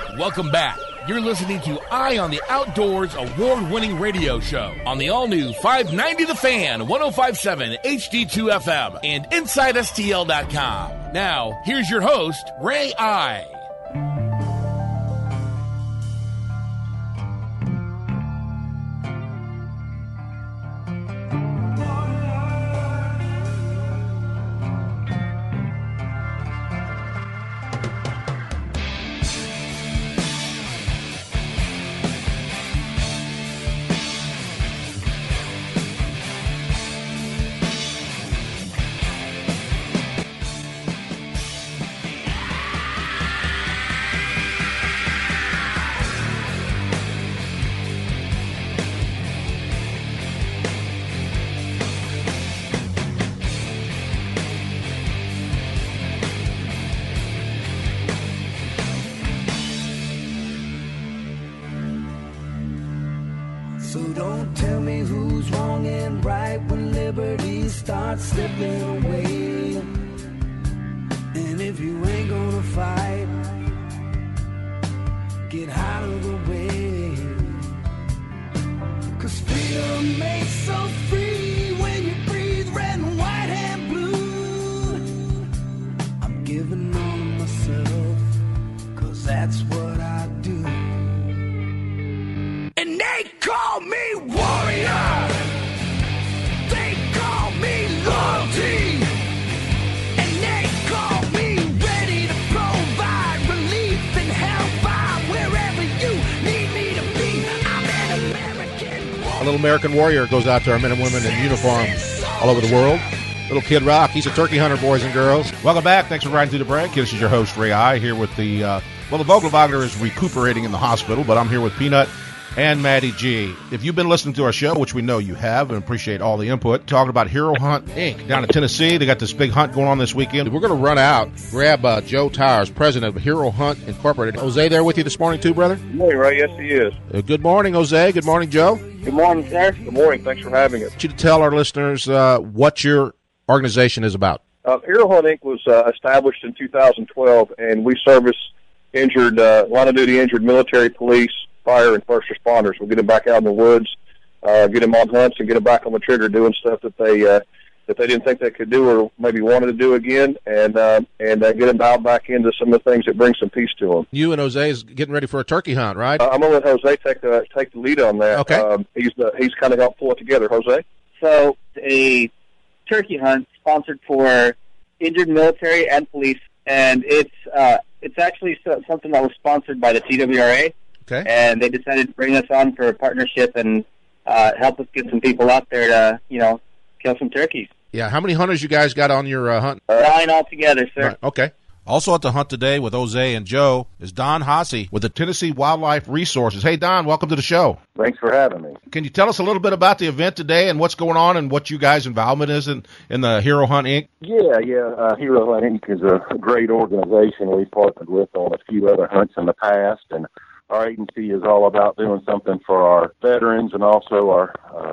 Welcome back. You're listening to Eye on the Outdoors award-winning radio show on the all-new 590 The Fan, 105.7 HD2 FM, and InsideSTL.com. Now, here's your host, Ray Eye. So don't tell me who's wrong and right when liberty starts slipping away. And if you ain't gonna fight, get out of the way. 'Cause freedom makes so free when you breathe red and white and blue. I'm giving all of myself, 'cause that's what I do. And they call me warrior, they call me loyalty, and they call me ready to provide relief and hellfire wherever you need me to be. I'm an American warrior. A little American warrior goes out to our men and women in uniform all over the world. Little Kid Rock, he's a turkey hunter, boys and girls. Welcome back. Thanks for riding through the break. This is your host, Ray Eye, here with the, the Vogelwagner is recuperating in the hospital, but I'm here with Peanut and Maddie G. If you've been listening to our show, which we know you have, and appreciate all the input, talking about Hero Hunt Inc. down in Tennessee. They got this big hunt going on this weekend. We're going to run out, grab Joe Towers, president of Hero Hunt Incorporated. Jose there with you this morning too, brother? Good morning, Ray. Yes, he is. Good morning, Jose. Good morning, Joe. Good morning, sir. Good morning. Thanks for having us. I want you to tell our listeners what your organization is about. Hero Hunt Inc. was established in 2012, and we service injured, line-of-duty injured military, police, fire, and first responders. We'll get them back out in the woods, get them on hunts, and get them back on the trigger doing stuff that they didn't think they could do or maybe wanted to do again, and get them dialed back into some of the things that bring some peace to them. You and Jose is getting ready for a turkey hunt, right? I'm going to let Jose take the lead on that. Okay. He's kind of helped pull it together. Jose? So a turkey hunt sponsored for injured military and police, and it's actually something that was sponsored by the TWRA. Okay. And they decided to bring us on for a partnership and help us get some people out there to, kill some turkeys. Yeah, how many hunters you guys got on your hunt? 9 altogether, sir. Right. Okay. Also at the hunt today with Jose and Joe is Don Hasse with the Tennessee Wildlife Resources. Hey, Don, welcome to the show. Thanks for having me. Can you tell us a little bit about the event today and what's going on and what you guys' involvement is in the Hero Hunt Inc.? Yeah. Hero Hunt Inc. is a great organization we've partnered with on a few other hunts in the past, and our agency is all about doing something for our veterans and also our,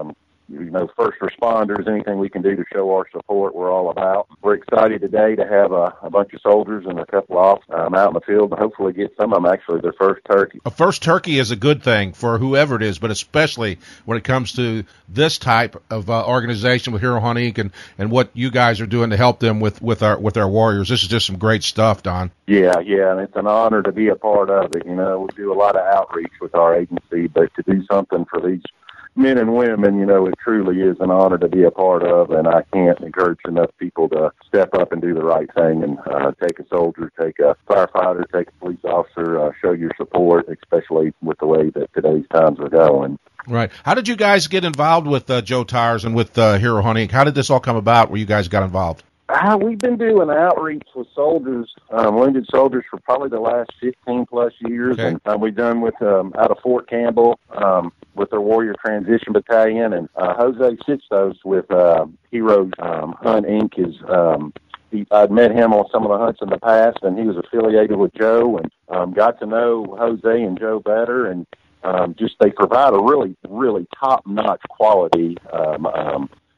first responders. Anything we can do to show our support, we're all about. We're excited today to have a bunch of soldiers and a couple off out in the field to hopefully get some of them actually their first turkey. A first turkey is a good thing for whoever it is, but especially when it comes to this type of organization with Hero Hunt Inc. and what you guys are doing to help them with our warriors. This is just some great stuff, Don. Yeah, and it's an honor to be a part of it. We do a lot of outreach with our agency, but to do something for these men and women, it truly is an honor to be a part of, and I can't encourage enough people to step up and do the right thing and take a soldier, take a firefighter, take a police officer, show your support, especially with the way that today's times are going. Right. How did you guys get involved with Joe Towers and with Hero Hunt Inc.? How did this all come about where you guys got involved? We've been doing outreach with soldiers, wounded soldiers, for probably the last 15-plus years. Okay. And we've done with out of Fort Campbell with their Warrior Transition Battalion. And Jose Sixtos with Hero Hunt Inc. I'd met him on some of the hunts in the past, and he was affiliated with Joe, and got to know Jose and Joe better. And just they provide a really, really top-notch quality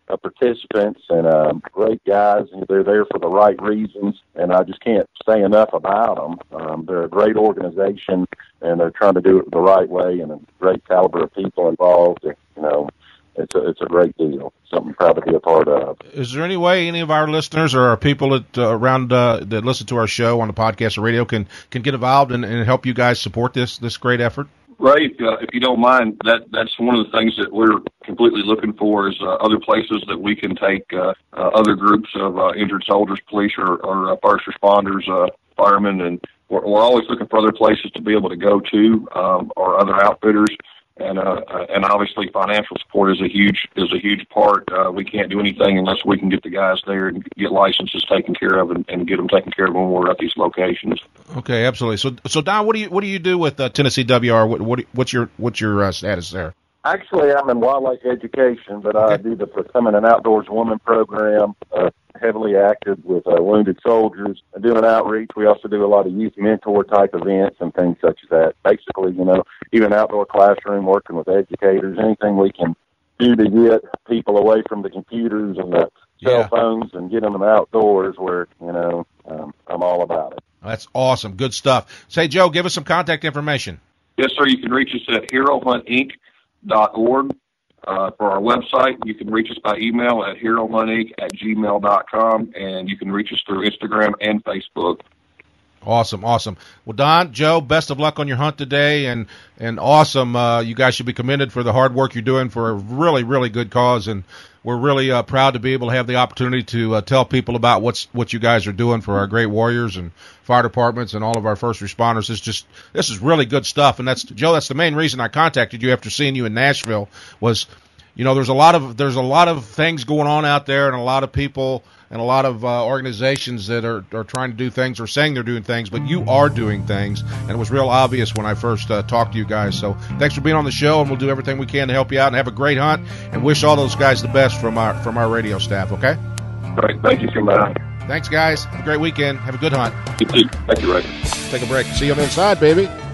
participants and great guys. They're there for the right reasons, and I just can't say enough about them. They're a great organization, and they're trying to do it the right way, and a great caliber of people involved. It's a great deal. Something proud to be a part of. Is there any way any of our listeners or our people that around that listen to our show on the podcast or radio can get involved and help you guys support this great effort? Ray, if you don't mind, that's one of the things that we're completely looking for is other places that we can take other groups of injured soldiers, police, or first responders, firemen, and we're always looking for other places to be able to go to, or other outfitters. And obviously financial support is a huge part. We can't do anything unless we can get the guys there and get licenses taken care of and get them taken care of when we're at these locations. Okay, absolutely. So Don, what do you do with Tennessee WR? What's your status there? Actually, I'm in wildlife education, but I do the Becoming an Outdoors Woman program, heavily active with wounded soldiers. I do an outreach. We also do a lot of youth mentor type events and things such as that. Basically, even outdoor classroom, working with educators, anything we can do to get people away from the computers and the cell phones and get them outdoors where, I'm all about it. That's awesome. Good stuff. Say, Joe, give us some contact information. Yes, sir. You can reach us at HeroHuntInc.org. For our website, you can reach us by email at herohuntinc@gmail.com, and you can reach us through Instagram and Facebook. Awesome. Well, Don, Joe, best of luck on your hunt today, and awesome. You guys should be commended for the hard work you're doing for a really, really good cause, and we're really proud to be able to have the opportunity to tell people about what you guys are doing for our great warriors and fire departments and all of our first responders. This is really good stuff, and that's the main reason I contacted you after seeing you in Nashville was, there's a lot of things going on out there, and a lot of people and a lot of organizations that are trying to do things or saying they're doing things, but you are doing things, and it was real obvious when I first talked to you guys. So thanks for being on the show, and we'll do everything we can to help you out, and have a great hunt, and wish all those guys the best from our radio staff, okay? Great. Thank you so much. Thanks, guys. Have a great weekend. Have a good hunt. You too. Thank you, Ray. Take a break. See you on the inside, baby.